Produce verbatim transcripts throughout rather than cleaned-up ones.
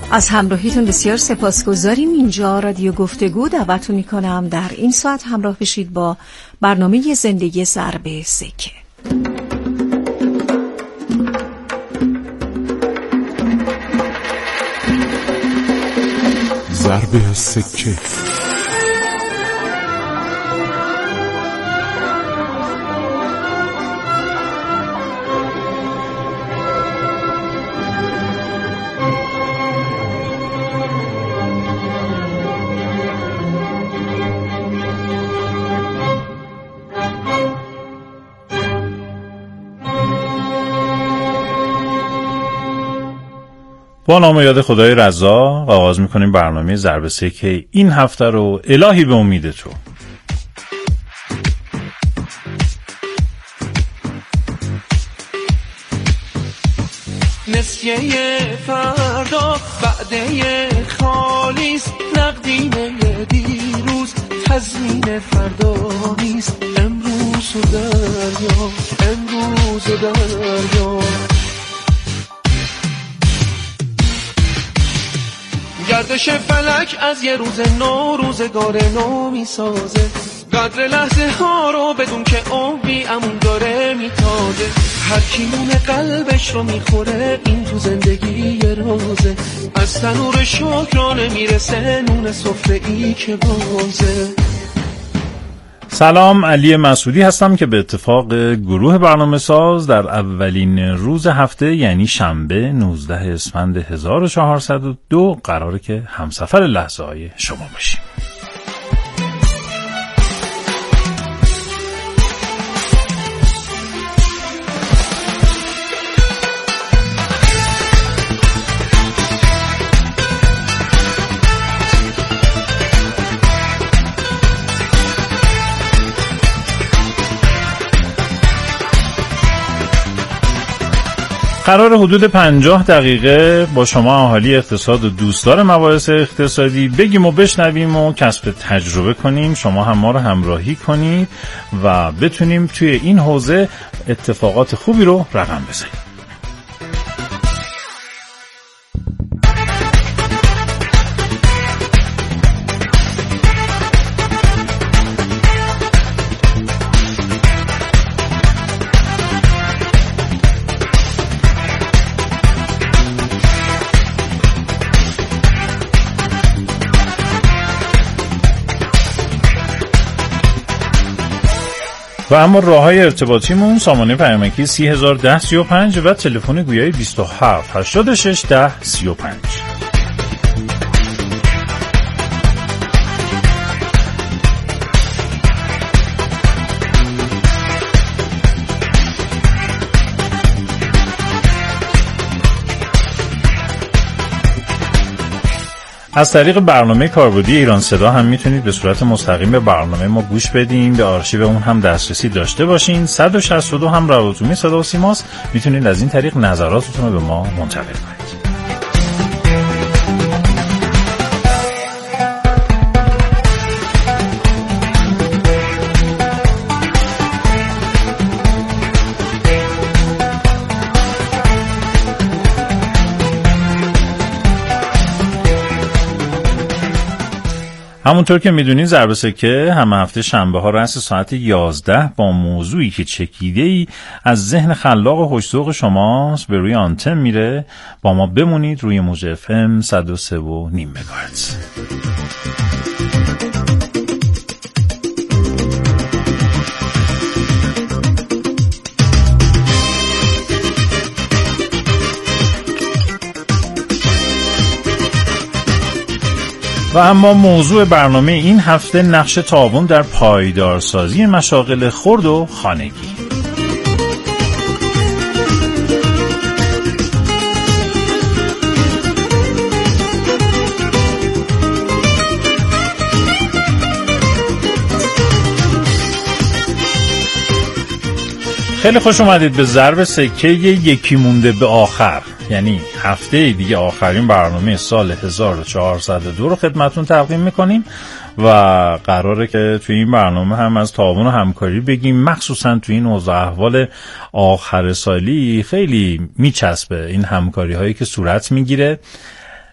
از همراهیتون بسیار سپاسگزاریم. اینجا رادیو گفتگو. دعوتتون میکنم در این ساعت همراه بشید با برنامه زندگی ضرب سکه. ضرب سکه. با نام یاد خدای رزاق آغاز میکنیم برنامه ضرب سکه این هفته رو. الهی به امید تو. نسیه فردا بعده خالیست، نقدینه دیروز تزمین فردا نیست. امروز و دریا، امروز و دریا. گردش فلک از یه روز نو روزگار نو میسازه. قدر لحظه ها رو بدون که عمری امون داره میتازه. هر کی نون قلبش رو میخوره این تو زندگی یه رازه. از تنور شکرانه میرسه نون سفره ای که بازه. سلام، علی مسعودی هستم که به اتفاق گروه برنامه ساز در اولین روز هفته یعنی شنبه نوزده اسفند هزار و چهارصد و دو قراره که همسفر لحظه های شما باشیم. قرار حدود پنجاه دقیقه با شما اهالی اقتصاد و دوستدار مباحث اقتصادی بگیم و بشنویم و کسب تجربه کنیم. شما هم ما رو همراهی کنید و بتونیم توی این حوزه اتفاقات خوبی رو رقم بزنیم. و اما راه‌های ارتباطیمون سامانه پیامکی سی هزار و ده سی و پنج و تلفن گویایی بیست و هفت هشتاد و شش ده سی و پنج. از طریق برنامه کاربردی ایران صدا هم میتونید به صورت مستقیم به برنامه ما گوش بدین. به آرشیو اون هم دسترسی داشته باشین. صد و شصت و دو هم روابط صدا و سیماست. میتونید از این طریق نظراتتون رو به ما منتقل کنید. همونطور که میدونین ضرب سکه همه هفته شنبه ها رأس ساعت یازده با موضوعی که چکیده‌ای از ذهن خلاق و خوش‌ذوق شماست به روی آنتن میره. با ما بمونید روی موج اف ام صد و سه و نیم مگاهرتز. و اما موضوع برنامه این هفته نقش تعاون در پایدارسازی مشاغل خرد و خانگی. خیلی خوش اومدید به ضرب سکه یکی مونده به آخر، یعنی هفته دیگه آخرین برنامه سال هزار و چهارصد و دو رو خدمتون تقدیم میکنیم و قراره که توی این برنامه هم از تعاون و همکاری بگیم، مخصوصا توی این اوضاع احوال آخر سالی خیلی میچسبه این همکاری هایی که صورت میگیره.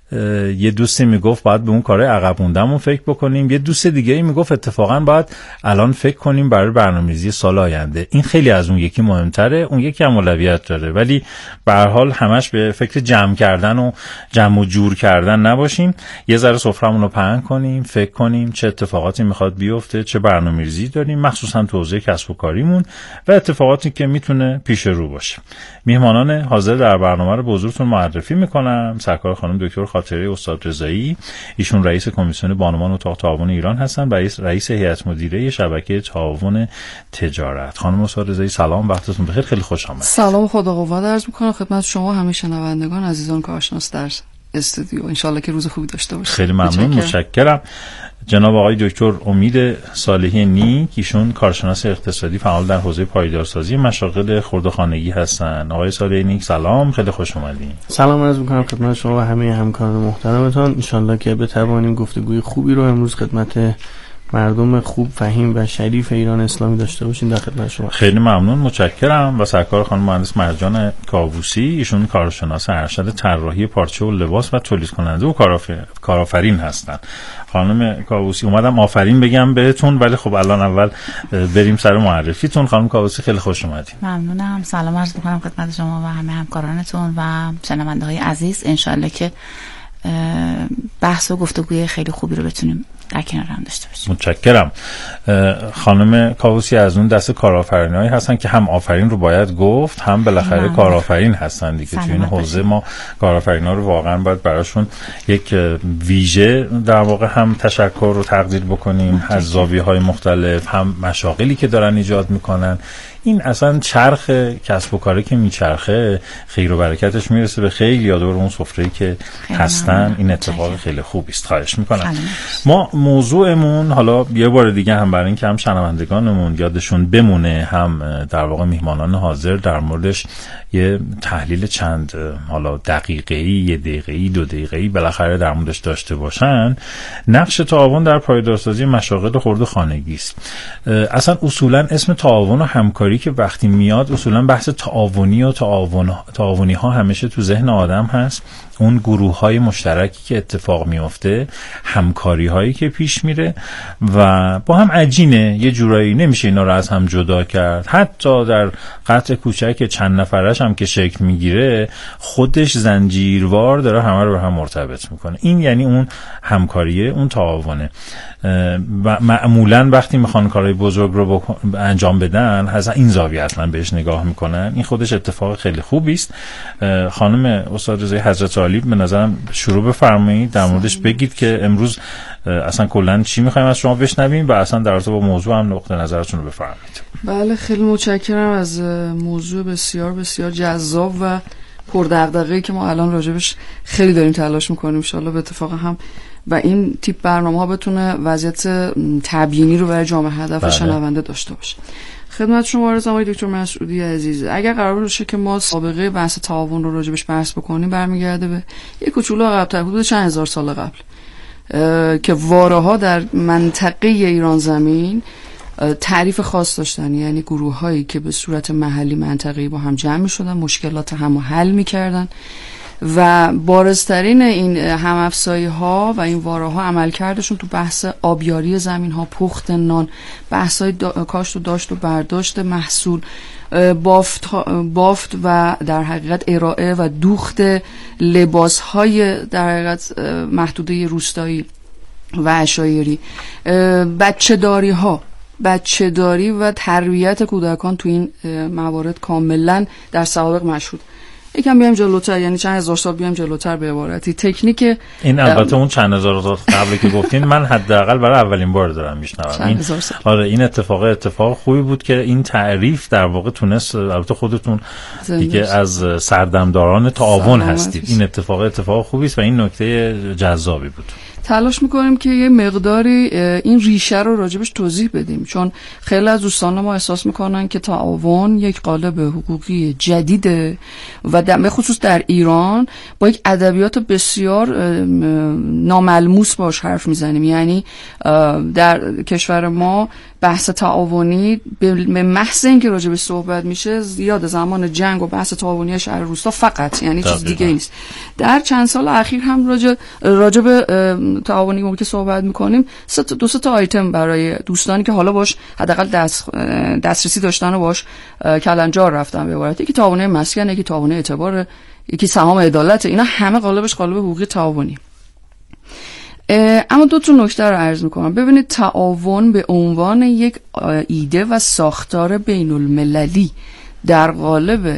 یه دوستی میگفت باید به اون کارهای عقب موندهمون فکر بکنیم، یه دوست دیگه ای میگفت اتفاقا باید الان فکر کنیم برای برنامه‌ریزی سال آینده. این خیلی از اون یکی مهمتره، اون یکی هم اولویت داره، ولی به هر حال همش به فکر جمع کردن و جمع و جور کردن نباشیم. یه ذره سفره‌مون رو پهن کنیم، فکر کنیم چه اتفاقاتی میخواد بیفته، چه برنامه‌ریزی داریم مخصوصا تو حوزه کسب و کاریمون و اتفاقاتی که میتونه پیش رو باشه. میهمانان حاضر در برنامه رو به حضورتون معرفی میکنم. سرکار خانم دکتر خاطره استاد رضایی، ایشون رئیس کمیسیون بانوان اتاق تعاون ایران هستن، رئیس رئیس هیئت مدیره شبکه تعاون تجارت. خانم استاد رضایی سلام، وقتتون بخیر، خیلی خوش آمدید. سلام، خدا قوت عرض میکنم خدمت شما همه شنوندگان عزیزان کارشناس در استودیو. انشالله که روز خوبی داشته باشید. خیلی ممنون، متشکرم. جناب آقای دکتر امید صالحی نیک، ایشون کارشناس اقتصادی فعال در حوزه پایدارسازی مشاغل خرد و خانگی هستن. آقای صالحی نیک سلام، خیلی خوش اومدین. سلام عرض می‌کنم خدمت شما و همه همکاران محترمتان. ان شاءالله که بتوانیم گفتگوی خوبی رو امروز خدمت مردم خوب فهیم و شریف ایران اسلامی داشته باشیم. در خدمت شما. خیلی ممنون، متشکرم. و سرکار خانم مهندس مرجان کاووسی، ایشون کارشناس ارشد طراحی پارچه و لباس و تولید کننده و کارآفرین هستن. خانم کاووسی، اومدم آفرین بگم بهتون، ولی خب الان اول بریم سر معرفیتون. خانم کاووسی خیلی خوش اومدین. ممنونم. سلام عرض می‌کنم خدمت شما و همه همکارانتون و شنونده‌های عزیز. انشالله که بحث و گفتگوی خیلی خوبی رو بتونیم در کنار هم داشته باشیم. متشکرم. خانم کاووسی از اون دسته کارآفرینایی هستن که هم آفرین رو باید گفت، هم بالاخره کارآفرین هستن دیگه. تو این حوزه ما کارآفرینا رو واقعا باید براشون یک ویژه در واقع هم تشکر رو تقدیر بکنیم از زاویه‌های مختلف، هم مشاغلی که دارن ایجاد میکنن. این اصلا چرخ کسب و کاری که میچرخه خیر و برکتش میرسه به خیلی یادور اون سفره‌ای که هستن. این اتفاق خیلی خوبی است. خواهش میکنم. ما موضوعمون حالا یه بار دیگه هم برای اینکه هم شنوندگانمون یادشون بمونه، هم در واقع میهمانان حاضر در موردش یه تحلیل چند حالا دقیقه‌ای، یه دقیقه‌ای، دو دقیقه‌ای بالاخره در موردش داشته باشن، نقش تعاون در پایدارسازی مشاغل خرد و خانگی است. اصلا اصولا اسم تعاون و همکاری که وقتی میاد اصولا بحث تعاونی و تعاون تعاونی ها همیشه تو ذهن آدم هست. اون گروه های مشترکی که اتفاق میفته، همکاری هایی که پیش میره و با هم عجینه، یه جورایی نمیشه اینا رو از هم جدا کرد. حتی در قطع کوچک چند نفرش هم که شکل میگیره، خودش زنجیروار داره همه رو به هم مرتبط میکنه. این یعنی اون همکاریه، اون تعاونه. و معمولا وقتی میخوان کارهای بزرگ رو بکن... انجام بدن، از این زاویه اصلا بهش نگاه میکنن. این خودش اتفاق خیلی خوبی است. خانم استاد رضایی حضرت عالی به نظرم شروع بفرمایید، در موردش بگید که امروز اصلا کلا چی میخوایم از شما بشنویم و اصلا در رابطه با موضوع هم نقطه نظرتون رو بفرمایید. بله، خیلی متشکرم از موضوع بسیار بسیار جذاب و پردغدغه‌ای که ما الان راجبش خیلی داریم تلاش میکنیم. ان شاءالله به اتفاق هم و این تیپ برنامه ها بتونه وضعیت تبیینی رو برای جامعه هدف بله. شنونده داشته باشه. خدمت شما عرضم آقای دکتر مسعودی عزیز، اگر قرار باشه که ما سابقه بحث تعاون رو راجبش بحث بکنیم، برمیگرده به یک کوچولو عقب‌تر، حدود چند هزار سال قبل که واره ها در منطقه ایران زمین تعریف خاص داشتن، یعنی گروه هایی که به صورت محلی منطقه‌ای با هم جمع می شدن، مشکلات هم حل می کردن و بارزترین این همافزایی ها و این واره ها عملکردشون تو بحث آبیاری زمین ها، پخت نان، بحث های کاشت و داشت و برداشت محصول، بافت, بافت و در حقیقت ارائه و دوخت لباس های در حقیقت محدوده روستایی و عشایری، بچه داری ها بچه داری و تربیت کودکان تو این موارد کاملا در سوابق مشهود. یکم بیایم جلوتر، یعنی چند هزار سال بیایم جلوتر، به عبارتی تکنیک این البته اون چند هزار سال قبلی که گفتین من حداقل برای اولین بار دارم میشنوم. این آره این اتفاق اتفاق خوبی بود که این تعریف در واقع تونست، البته خودتون دیگه از سردمداران تعاون هستید، این اتفاق اتفاق خوبی است و این نکته جذابی بود. تلاش میکنیم که یه مقداری این ریشه رو راجبش توضیح بدیم، چون خیلی از دوستان ما احساس میکنن که تعاون یک قالب حقوقی جدیده و به خصوص در ایران با یک ادبیات بسیار ناملموس باش حرف میزنیم. یعنی در کشور ما بحث تعاونی به محض اینکه راجبش صحبت میشه یاد زمان جنگ و بحث تعاونی شهر روستا فقط، یعنی چیز دیگه نیست. در چند سال اخیر هم راجع راجع به تعاونی که صحبت میکنیم سه دو سه تا آیتم برای دوستانی که حالا باش حداقل دست دسترسی داشتن و باش کلنجار رفتن به عبارت، یکی تعاونی مسکن، یکی تعاونی اعتبار، یکی سهام عدالت، اینا همه قالبش قالب حقوقی تعاونی. اما دو تا نکته رو عرض میکنم. ببینید، تعاون به عنوان یک ایده و ساختار بین المللی در قالب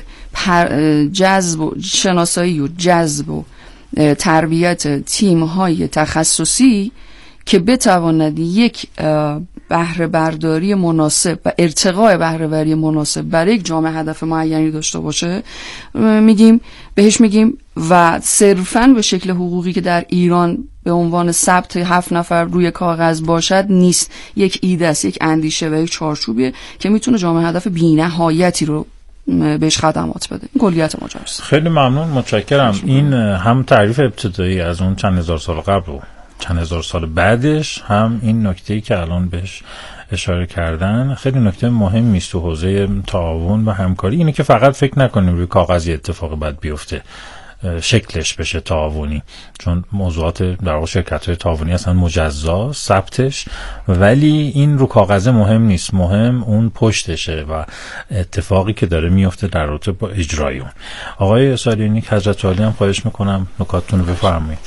جذب و شناسایی و جذب و تربیت تیم‌های تخصصی که بتواند یک بهره برداری مناسب و ارتقاء بهره برداری مناسب برای یک جامعه هدف معینی داشته باشه میگیم بهش میگیم و صرفاً به شکل حقوقی که در ایران به عنوان ثبت هفت نفر روی کاغذ باشد نیست. یک ایده است، یک اندیشه و یک چارچوبیه که میتونه جامعه هدف بی‌نهایتی رو بهش خدمات بده. این کلیت ماجراست. خیلی ممنون، متشکرم. این هم تعریف ابتدایی از اون چند هزار سال قبل و چند هزار سال بعدش، هم این نکته‌ای که الان بهش اشاره کردن خیلی نکته مهمی است تو حوزه تعاون و همکاری. اینه که فقط فکر نکنیم روی کاغذ اتفاق بد بیفته شکلش بشه تعاونی، چون موضوعات در واقع شرکت‌های تعاونی هستن مجزا ثبتش، ولی این رو کاغذ مهم نیست، مهم اون پشتشه و اتفاقی که داره میفته در رابطه با اجرای اون. آقای سالیانی، حضرت عالی هم خواهش میکنم نکاتتون رو بفرمایید.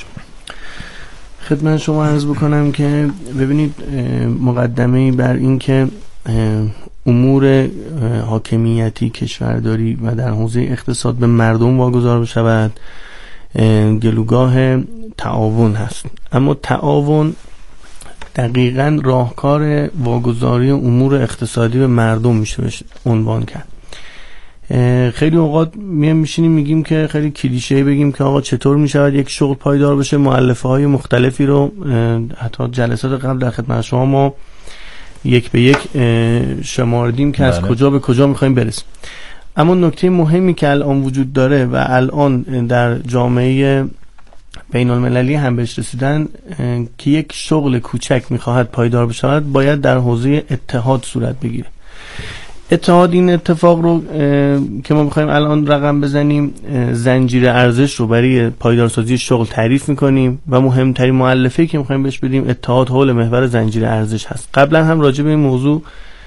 خدمت شما عرض بکنم که ببینید، مقدمه‌ای بر این که امور حاکمیتی کشورداری و در حوزه اقتصاد به مردم واگذار بشود گلوگاه تعاون هست. اما تعاون دقیقاً راهکار واگذاری امور اقتصادی به مردم میشه عنوان کرد. خیلی اوقات میام میشینیم میگیم که خیلی کلیشه‌ای بگیم که آقا چطور میشود یک شغل پایدار بشه. مؤلفه های مختلفی رو حتی جلسات قبل در خدمت شما ما یک به یک شماردیم که بله. از کجا به کجا میخوایم برسیم. اما نکته مهمی که الان وجود داره و الان در جامعه بین المللی هم بهش رسیدن که یک شغل کوچک میخواهد پایدار بشود باید در حوزه اتحاد صورت بگیره. اتحاد این اتفاق رو که ما میخوایم الان رقم بزنیم، زنجیره ارزش رو برای پایدارسازی شغل تعریف میکنیم و مهمترین مؤلفه‌ای که میخوایم بهش بدیم اتحاد حول محور زنجیره ارزش هست. قبلا هم راجع به این موضوع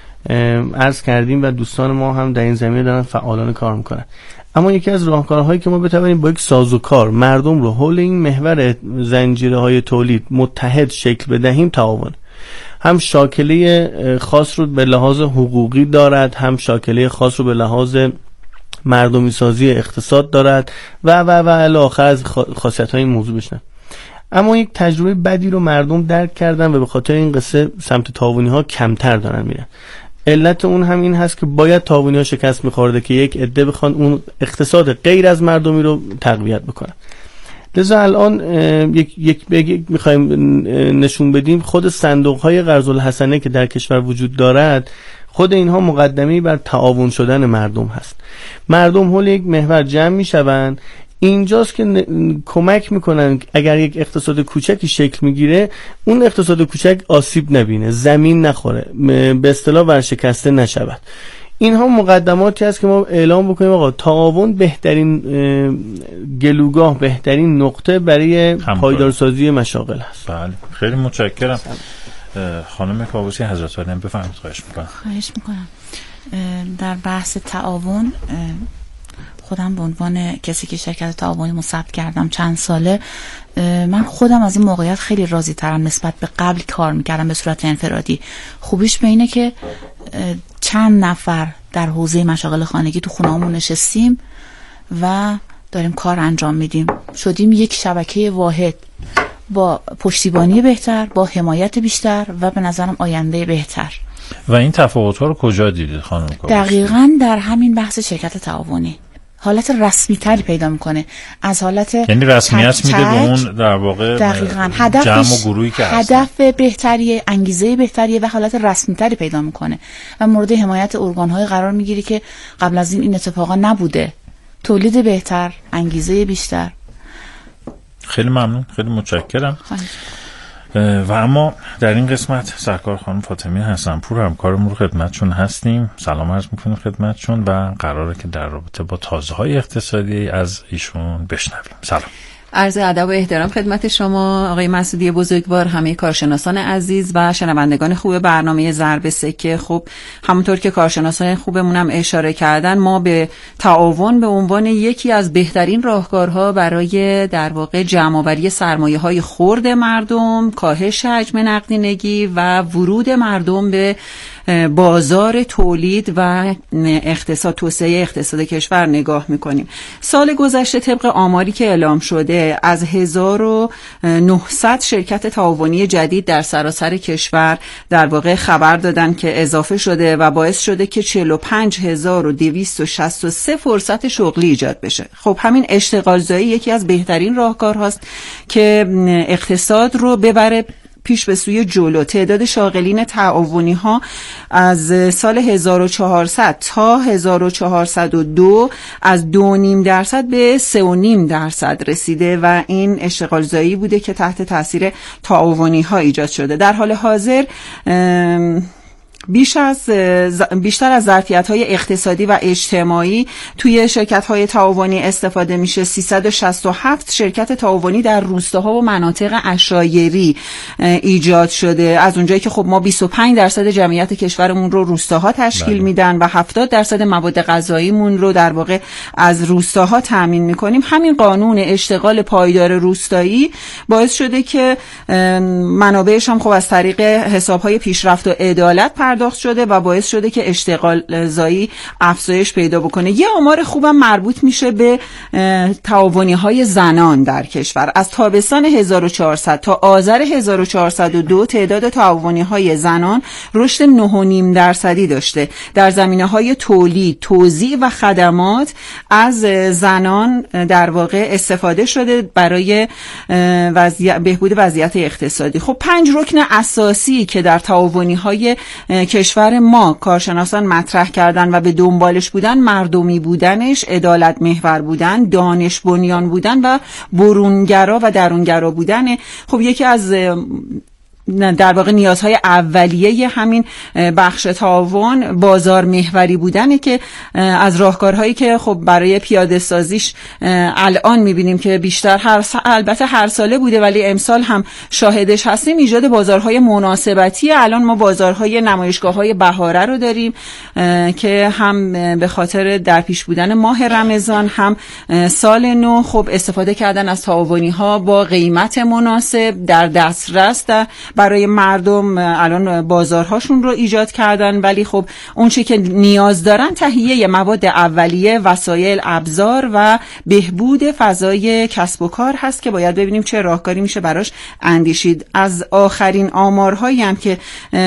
عرض کردیم و دوستان ما هم در این زمینه دارن فعالانه کار میکنن. اما یکی از راهکارهایی که ما بتوانیم با یک سازوکار مردم رو حول این محور زنجیره های تولید متحد شکل بدهیم تعاون. هم شاکله خاص رو به لحاظ حقوقی دارد، هم شاکله خاص رو به لحاظ مردمی سازی اقتصاد دارد و و و الی آخر از خاصیت‌های این موضوع بشنن. اما یک تجربه بدی رو مردم درک کردن و به خاطر این قصه سمت تعاونی‌ها کمتر دارن میرن. علت اون هم این هست که باید تعاونی‌ها شکست می‌خورده که یک عده بخوان اون اقتصاد غیر از مردمی رو تقویت بکنن. لذا الان یک یک یک میخوایم نشون بدیم خود صندوق‌های قرض الحسنه که در کشور وجود دارد، خود اینها مقدمه‌ای بر تعاون شدن مردم هست. مردم حول یک محور جمع میشوند. اینجاست که کمک میکنن اگر یک اقتصاد کوچکی شکل میگیره اون اقتصاد کوچک آسیب نبینه، زمین نخوره، به اصطلاح ورشکسته نشود. اینها مقدماتی است که ما اعلام بکنیم آقا تعاون بهترین گلوگاه، بهترین نقطه برای پایدارسازی مشاغل هست. بله، خیلی متشکرم. خانم کاووسی، حضرت عالی بفرمایید. خواهش میکنم. خواهش میکنم. در بحث تعاون خودم به عنوان کسی که شرکت تعاونی رو ثبت کردم چند ساله، من خودم از این موقعیت خیلی راضی ترم نسبت به قبل کار میکردم به صورت انفرادی. خوبیش به اینه که چند نفر در حوزه مشاغل خانگی تو خونه‌مون نشستیم و داریم کار انجام میدیم، شدیم یک شبکه واحد با پشتیبانی بهتر، با حمایت بیشتر و به نظرم آینده بهتر. و این تفاوت‌ها رو کجا دیدید خانم کاووسی؟ دقیقاً در همین بحث شرکت تعاونی. حالت رسمی تری پیدا میکنه از حالت یعنی رسمیت میده به اون در واقع دقیقاً جمع و گروهی که هست، هدف بهتریه، انگیزه بهتریه و حالت رسمی تری پیدا میکنه و مورد حمایت ارگان‌های قرار میگیری که قبل از این این اتفاقا نبوده. تولید بهتر، انگیزه بیشتر. خیلی ممنون، خیلی متشکرم. و اما در این قسمت سرکار خانم فاطمی حسن‌پور همکارمون رو خدمتشون هستیم. سلام عرض میکنیم خدمتشون و قراره که در رابطه با تازه‌های اقتصادی از ایشون بشنویم. سلام. عرض ادب و احترام خدمت شما آقای مسعودی بزرگوار، همه کارشناسان عزیز و شنوندگان خوب برنامه ضرب سکه. خب همونطور که کارشناسان خوبمون هم اشاره کردن، ما به تعاون به عنوان یکی از بهترین راهکارها برای در واقع جمع‌آوری سرمایه‌های خرد مردم، کاهش حجم نقدینگی و ورود مردم به بازار تولید و اقتصاد، توسعه اقتصاد کشور نگاه میکنیم. سال گذشته طبق آماری که اعلام شده از هزار و نهصد شرکت تعاونی جدید در سراسر کشور در واقع خبر دادن که اضافه شده و باعث شده که چهل و پنج هزار و دویست و شصت و سه فرصت شغلی ایجاد بشه. خب همین اشتغال زایی یکی از بهترین راهکارهاست که اقتصاد رو ببره پیش به سوی جلو. تعداد شاغلین تعاونی ها از سال هزار و چهارصد تا هزار و چهارصد و دو از دو و نیم درصد به سه و نیم درصد رسیده و این اشتغال زایی بوده که تحت تاثیر تعاونی ها ایجاد شده. در حال حاضر بیش از بیشتر از ظرفیت‌های اقتصادی و اجتماعی توی شرکت‌های تعاونی استفاده میشه. سیصد و شصت و هفت شرکت تعاونی در روستاها و مناطق عشایری ایجاد شده، از اونجایی که خب ما بیست و پنج درصد جمعیت کشورمون رو روستاها تشکیل بله. میدن و هفتاد درصد مواد غذاییمون رو در واقع از روستاها تامین میکنیم. همین قانون اشتغال پایدار روستایی باعث شده که منابعش هم خب از طریق حساب‌های پیشرفت و عدالت پرداخت شده و باعث شده که اشتغال زایی افزایش پیدا بکنه. یه آمار خوبم مربوط میشه به تعاونی های زنان در کشور. از تابستان هزار و چهارصد تا آذر هزار و چهارصد و دو تعداد تعاونی های زنان رشد نه و نیم درصدی داشته. در زمینه های تولید، توزیع و خدمات از زنان در واقع استفاده شده برای وضعیت بهبود وضعیت اقتصادی. خب پنج رکن اساسی که در تعاونی های کشور ما کارشناسان مطرح کردن و به دنبالش بودن، مردمی بودنش، عدالت محور بودن، دانش بنیان بودن و برونگرا و درونگرا بودن. خب یکی از در واقع نیازهای اولیه همین بخش تعاون بازار محوری بودنه که از راهکارهایی که خب برای پیاده سازیش الان میبینیم که بیشتر هر س... البته هر ساله بوده ولی امسال هم شاهدش هستیم، ایجاد بازارهای مناسبتی. الان ما بازارهای نمایشگاه‌های بهاره رو داریم که هم به خاطر در پیش بودن ماه رمضان هم سال نو خب استفاده کردن از تعاونی‌ها با قیمت مناسب در دسترس در برای مردم الان بازارهاشون رو ایجاد کردن. ولی خب اون چی که نیاز دارن تهیه مواد اولیه، وسایل، ابزار و بهبود فضای کسب و کار هست که باید ببینیم چه راهکاری میشه براش اندیشید. از آخرین آمارهایی هم که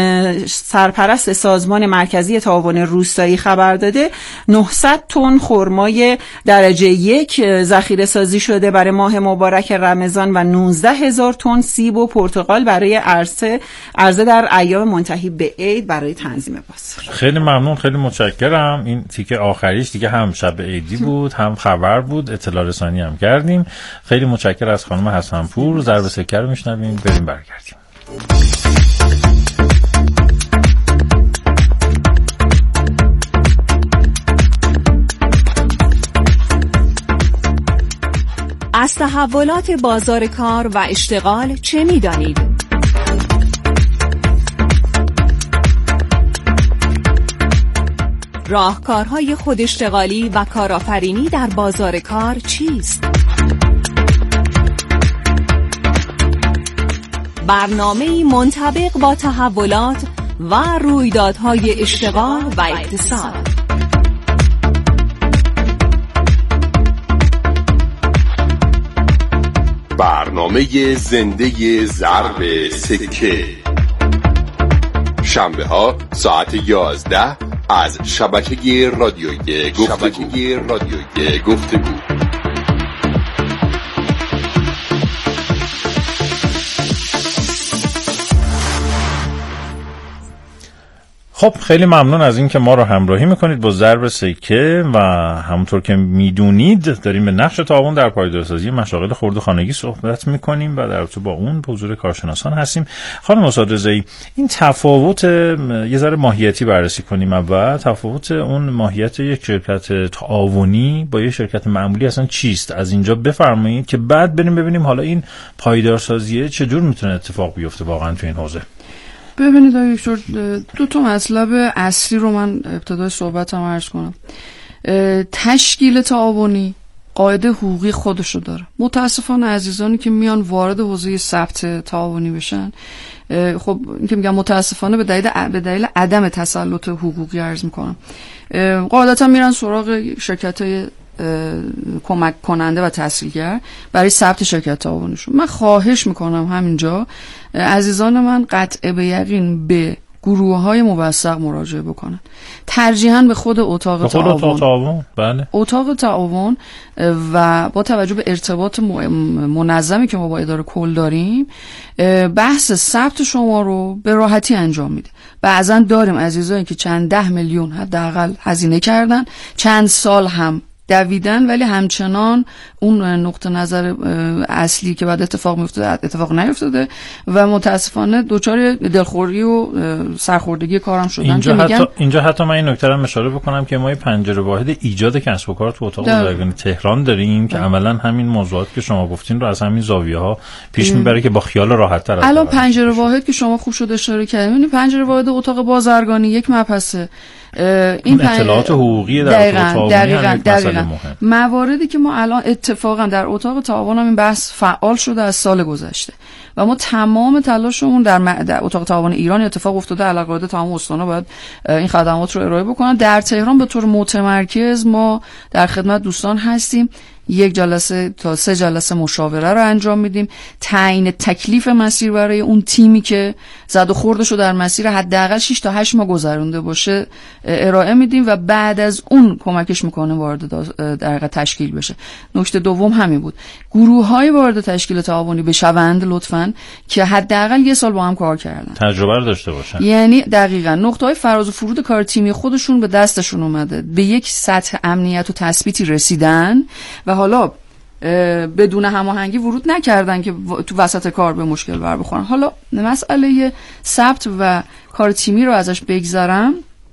سرپرست سازمان مرکزی تعاون روستایی خبر داده، نهصد تن خرمای درجه یک ذخیره سازی شده برای ماه مبارک رمضان و نوزده هزار تن سیب و پرتقال برای عرضه عرضه در ایام منتهی به عید برای تنظیم بازار. خیلی ممنون، خیلی متشکرم. این تیکه آخریش دیگه هم شب عیدی بود، هم خبر بود، اطلاع رسانی هم کردیم. خیلی متشکرم از خانم حسن‌پور. ضرب سکه رو میشنویم، بریم برگردیم. از تحولات بازار کار و اشتغال چه می‌دانید؟ راهکارهای خوداشتغالی و کارآفرینی در بازار کار چیست؟ برنامه‌ای منطبق با تحولات و رویدادهای اشتغال و اقتصاد. برنامه زنده ضرب سکه، شنبه ها ساعت یازده از شبکه رادیویی گفتگو. شبکه رادیویی گفتگو. خب خیلی ممنون از این که ما رو همراهی میکنید با ضرب سکه و همونطور که میدونید داریم به نقش تعاون در پایدارسازی مشاغل خرد و خانگی صحبت میکنیم و در رابطه با اون به حضور کارشناسان هستیم. خانم استاد رضایی، این تفاوت یه ذره ماهیتی بررسی کنیم. اول تفاوت اون ماهیت یک شرکت تعاونی با یک شرکت معمولی اصلا چیست؟ از اینجا بفرمایید که بعد بریم ببینیم حالا این پایدارسازی چجور میتونه اتفاق بیفته واقعا تو این حوزه. ببینید آقای دکتر، دو تا مطلب اصلی رو من ابتدای صحبتم عرض کنم. تشکیل تعاونی قاعده حقوقی خودشو داره. متاسفانه عزیزانی که میان وارد حوزه ثبت تعاونی بشن، خب این که میگم متاسفانه به دلیل به دلیل عدم تسلط حقوقی عرض میکنم، قاعدتا میرن سراغ شرکت‌های کمک کننده و تسهیلگر برای ثبت شرکت تعاونیشون. من خواهش میکنم همینجا عزیزان من قطع به یقین به گروه‌های موثق مراجعه بکنن، ترجیحاً به خود اتاق به خود تعاون. اتاق تعاون بله. اتاق تعاون و با توجه به ارتباط منظمی که ما با اداره کل داریم، بحث ثبت شما رو به راحتی انجام میده. بعضا داریم عزیزانی که چند ده میلیون حداقل هزینه کردن، چند سال هم دویدن، ولی همچنان اون نقطه نظر اصلی که بعد اتفاق میفته اتفاق نیفتاده و متاسفانه دوچار دلخوری و سرخوردگی کارم شدن. اینجا که حتی میگن اینجا حتی من این نکته رو اشاره بکنم که ما پنجره واحد ایجاد کسب و کار تو اتاق بازرگانی تهران داریم که عملاً همین موضوعات که شما گفتین رو از همین زاویه ها پیش میبره که با خیال راحت تر. الان پنجره واحد که شما خوب شد اشاره کردین، یعنی پنجره واحد اتاق بازرگانی یک مبحثه. این اطلاعات حقوقی در اتاق تعاونی دقیقاً دقیقاً مهم. مواردی که ما الان اتفاقا در اتاق تعاون هم این بحث فعال شده از سال گذشته و ما تمام تلاشمون در, م... در اتاق تعاون ایران اتفاق افتاده. علاوه تمام استان‌ها باید این خدمات رو ارائه بکنن. در تهران به طور متمرکز ما در خدمت دوستان هستیم. یک جلسه تا سه جلسه مشاوره رو انجام میدیم، تعیین تکلیف مسیر برای اون تیمی که زد و خوردشو در مسیر حداقل شش تا هشت ماه گذرونده باشه ارائه میدیم و بعد از اون کمکش میکنه وارد در واقع تشکیل بشه. نکته دوم همین بود، گروه‌های وارد تشکیل تعاونی بشوند لطفاً که حداقل یه سال با هم کار کردن، تجربه رو داشته باشن. یعنی دقیقاً نقطه‌های فراز و فرود کار تیمی خودشون به دستشون اومده، به یک سطح امنیت و تثبیتی رسیدن و حالا بدون هماهنگی ورود نکردن که تو وسط کار به مشکل بر بخورن. حالا مسئله ثبت و کار تیمی رو ازش بگذرم.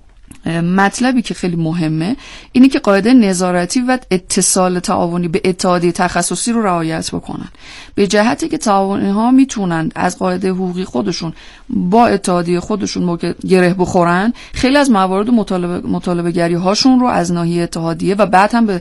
مطلبی که خیلی مهمه اینه که قاعده نظارتی و اتصال تعاونی به اتحادیه تخصصی رو رعایت بکنن، به جهتی که تعاونی ها میتونن از قاعده حقوقی خودشون با اتحادیه خودشون موقع گره بخورن، خیلی از موارد مطالبه مطالبه گری هاشون رو از ناحیه اتحادیه و بعد هم به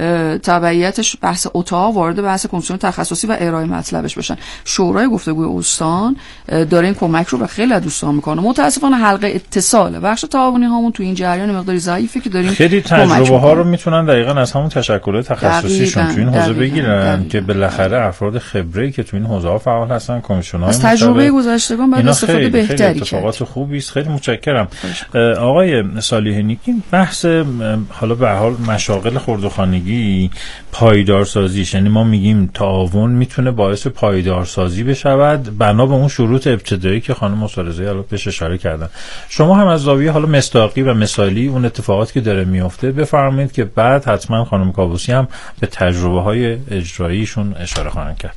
تبعیتش بحث اتاق وارد بحث کمیسیون تخصصی و ارائه مطلبش بشن. شورای گفتگوی استان داره این کمک رو به خیلی از دوستان میکنه. متاسفانه حلقه اتصال بخش تعاونی هامون تو این جریان مقداری ضعیفه که داریم خیلی تجربه ها رو میتونن دقیقاً از همون تشکلات تخصصیشون تو این حوزه بگیرن که بالاخره افراد خبره که تو این حوزه ها فعال هستن، کمیسیون‌های از تجربه گذشتگان بعد استفاده بهتری کرد. اتفاقات خوبی است. خیلی متشکرم. آقای صالحی، این بحث حالا به هر حال مشاغل خرد و خانگی پایدارسازیش، یعنی ما میگیم تعاون میتونه باعث پایدارسازی بشود بنا به اون شروط ابتدایی که خانم استاد حالا بهش اشاره کردن. شما هم از زاویه حالا مصداقی و مثالی اون اتفاقاتی که داره میفته بفرمایید که بعد حتما خانم کاووسی هم به تجربه های اجراییشون اشاره خواهند کرد.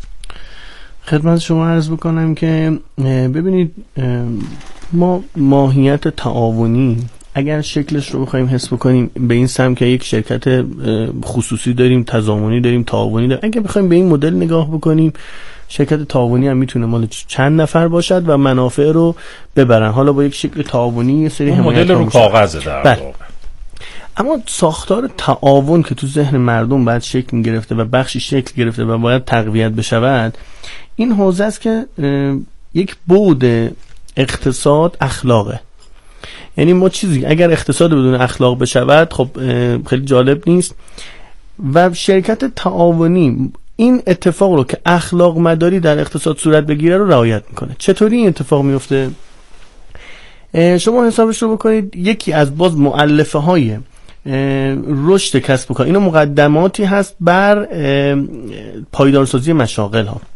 خدمت شما عرض بکنم که ببینید ما ماهیت تعاونی اگر شکلش رو بخوایم حس بکنیم به این سمت که یک شرکت خصوصی داریم، تضامنی داریم، تعاونی داریم، اگر بخوایم به این مدل نگاه بکنیم شرکت تعاونی هم میتونه مال چند نفر باشد و منافع رو ببرن، حالا با یک شکل تعاونی یه سری مدل رو کاغذه در واقع. اما ساختار تعاون که تو ذهن مردم باید شکل گرفته و بخشی شکل گرفته و باید تقویت بشود، این حوزه است که یک بعد اقتصاد اخلاقه. یعنی ما چیزی اگر اقتصاد بدون اخلاق بشود خب خیلی جالب نیست و شرکت تعاونی این اتفاق رو که اخلاق مداری در اقتصاد صورت بگیره رو رعایت میکنه. چطوری این اتفاق میفته؟ شما حسابش رو بکنید یکی از باز مؤلفه های رشد کسب و کار، اینو مقدماتی هست بر پایدارسازی مشاغل ها.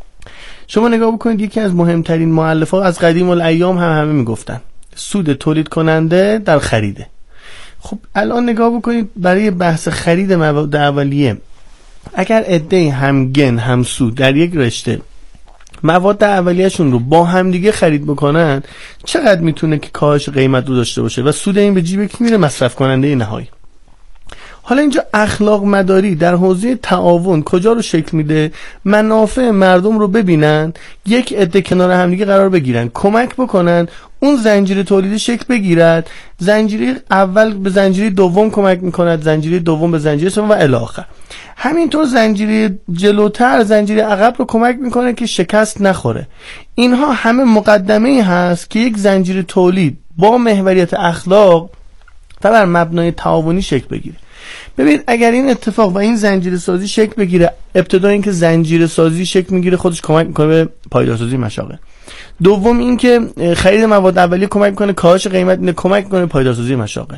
شما نگاه بکنید یکی از مهمترین مؤلفه ها از قدیم الایام هم همه میگفتن سود تولید کننده در خریده. خب الان نگاه بکنید برای بحث خرید مواد اولیه اگر عده همگن همسود در یک رشته مواد اولیه‌شون رو با هم دیگه خرید بکنن، چقدر میتونه که کاهش قیمت رو داشته باشه و سود این به جیب کی میره؟ مصرف کننده نهایی. حالا اینجا اخلاق مداری در حوزه تعاون کجا رو شکل میده؟ منافع مردم رو ببینن، یک عده کنار همدیگه قرار بگیرن، کمک بکنن اون زنجیره تولیدی شکل بگیرد. زنجیره اول به زنجیره دوم کمک میکند، زنجیره دوم به زنجیره سوم و الی آخر. همینطور زنجیره جلوتر زنجیره عقب رو کمک میکنه که شکست نخوره. اینها همه مقدمه هست که یک زنجیره تولید با محوریت اخلاق و بر مبنای تعاونی شکل بگیره. ببینید اگر این اتفاق و این زنجیره سازی شکل بگیره، ابتدا اینکه زنجیره سازی شکل میگیره خودش کمک میکنه به پایدارسازی مشاغل. دوم اینکه خرید مواد اولیه کمک میکنه کاهش قیمت، اینه کمک میکنه پایدارسازی مشاغل.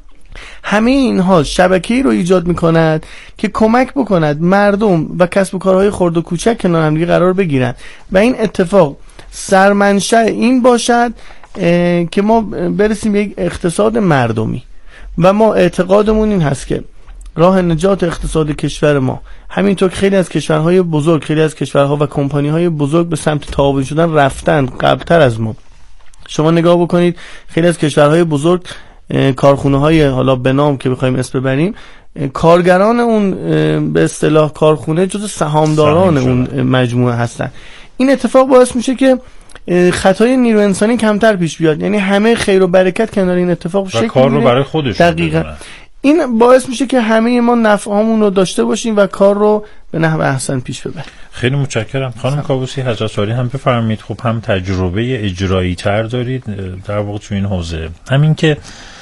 همه اینها شبکه‌ای رو ایجاد میکند که کمک بکند مردم و کسب و کارهای خرد و کوچک کنار هم دیگه قرار بگیرن و این اتفاق سرمنشأ این باشد که ما برسیم به یک اقتصاد مردمی. و ما اعتقادمون این هست که راه نجات اقتصاد کشور ما، همینطور که خیلی از کشورهای بزرگ، خیلی از کشورها و کمپانی‌های بزرگ به سمت تعاون شدن رفتن قبلتر از ما. شما نگاه بکنید خیلی از کشورهای بزرگ کارخونه‌های حالا به نام که بخوایم اسم ببریم، کارگران اون به اصطلاح کارخونه جزو سهامداران اون مجموعه هستن. این اتفاق باعث میشه که خطای نیرو انسانی کمتر پیش بیاد، یعنی همه خیر و برکت کنار این اتفاق شکل کار رو برای خودش. دقیقاً این باعث میشه که همه ما نفعامون رو داشته باشیم و کار رو به نحو احسن پیش ببریم. خیلی متشکرم خانم کاووسی. حضرت عالی هم بفرمایید. خب هم تجربه اجرایی تر دارید در واقع تو این حوزه، همین که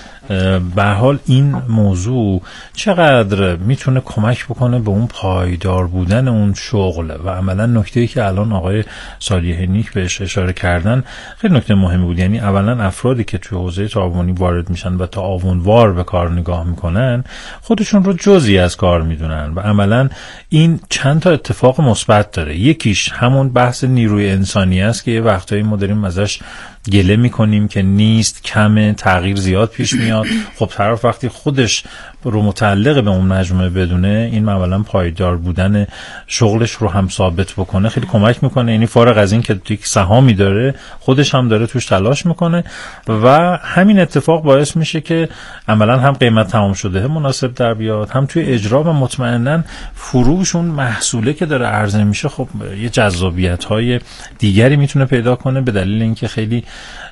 به حال این موضوع چقدر میتونه کمک بکنه به اون پایدار بودن اون شغل و عملا نکته‌ای که الان آقای صالح نیک بهش اشاره کردن خیلی نکته مهمی بود. یعنی اولا افرادی که توی حوزه تعاونی وارد میشن و تعاونوار به کار نگاه میکنن خودشون رو جزئی از کار میدونن و عملا این چند تا اتفاق مثبت داره. یکیش همون بحث نیروی انسانی است که یه وقتایی ما داریم ازش گله میکنیم که نیست، کمه، تغییر زیاد پیش میاد. خب طرف وقتی خودش رو متعلق به اون مجموعه بدونه، این اولا پایدار بودن شغلش رو هم ثابت بکنه خیلی کمک میکنه. یعنی فارغ از این که یک سهامی داره خودش هم داره توش تلاش میکنه و همین اتفاق باعث میشه که عملا هم قیمت تمام شده مناسب در بیاد، هم توی اجرا و مطمئنا فروش اون محصوله که داره عرضه میشه خب یه جذابیت های دیگری میتونه پیدا کنه به دلیل اینکه خیلی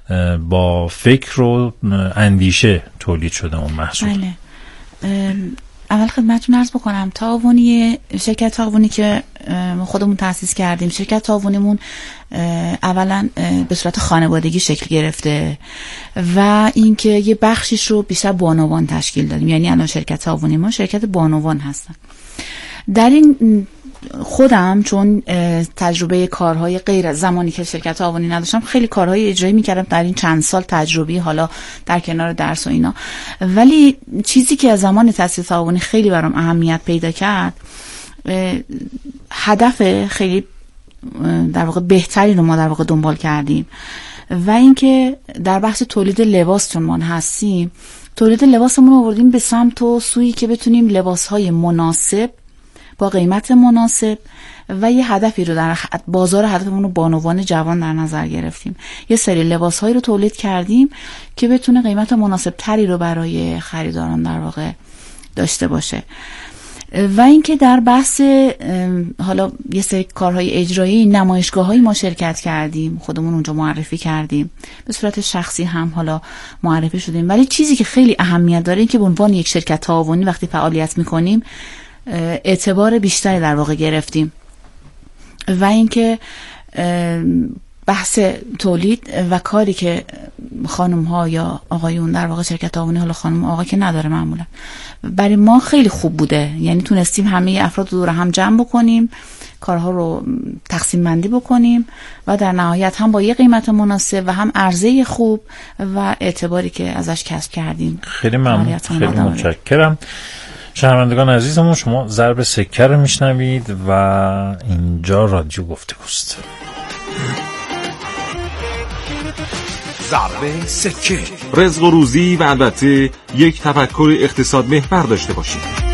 با فکر و اندیشه تولید شده اون محصول. بله. اول خدمتتون عرض بکنم تعاونی شرکت تعاونی که خودمون تأسیس کردیم، شرکت تعاونیمون اولا به صورت خانوادگی شکل گرفته و اینکه یه بخشیش رو بیشتر بانوان تشکیل دادیم. یعنی الان شرکت تعاونی ما شرکت بانوان هستن. در این خودم چون تجربه کارهای غیر از زمانی که شرکت تعاونی نداشتم خیلی کارهای اجرایی میکردم در این چند سال تجربی، حالا در کنار درس و اینا، ولی چیزی که از زمان تأسیس تعاونی خیلی برام اهمیت پیدا کرد هدف خیلی در واقع بهتری رو ما در واقع دنبال کردیم و اینکه در بحث تولید لباس چون ما هستیم، تولید لباسمون رو آوردیم به سمت و سویی که بتونیم لباسهای مناسب با قیمت مناسب و یه هدفی رو در بازار هدفمون رو بانوان جوان در نظر گرفتیم. یه سری لباسهایی رو تولید کردیم که بتونه قیمت مناسب تری رو برای خریداران در واقع داشته باشه و اینکه در بحث حالا یه سری کارهای اجرایی نمایشگاه‌های ما شرکت کردیم، خودمون اونجا معرفی کردیم، به صورت شخصی هم حالا معرفی شدیم. ولی چیزی که خیلی اهمیت داره این که به عنوان یک شرکت تعاونی وقتی فعالیت می‌کنیم اعتبار بیشتری در واقع گرفتیم و اینکه بحث تولید و کاری که خانم ها یا آقایون در واقع شرکت تعاونی، حالا خانم آقا که نداره معمولا، برای ما خیلی خوب بوده. یعنی تونستیم همه افراد رو دور هم جمع بکنیم، کارها رو تقسیم بندی بکنیم و در نهایت هم با یه قیمت مناسب و هم عرضه خوب و اعتباری که ازش کسب کردیم. خیلی ممنون، خیلی متشکرم. شنوندگان عزیزمون، شما ضرب سکه رو میشنوید و اینجا رادیو گفتگوست. ضرب سکه، رزق و روزی و البته یک تفکر اقتصاد محور داشته باشید.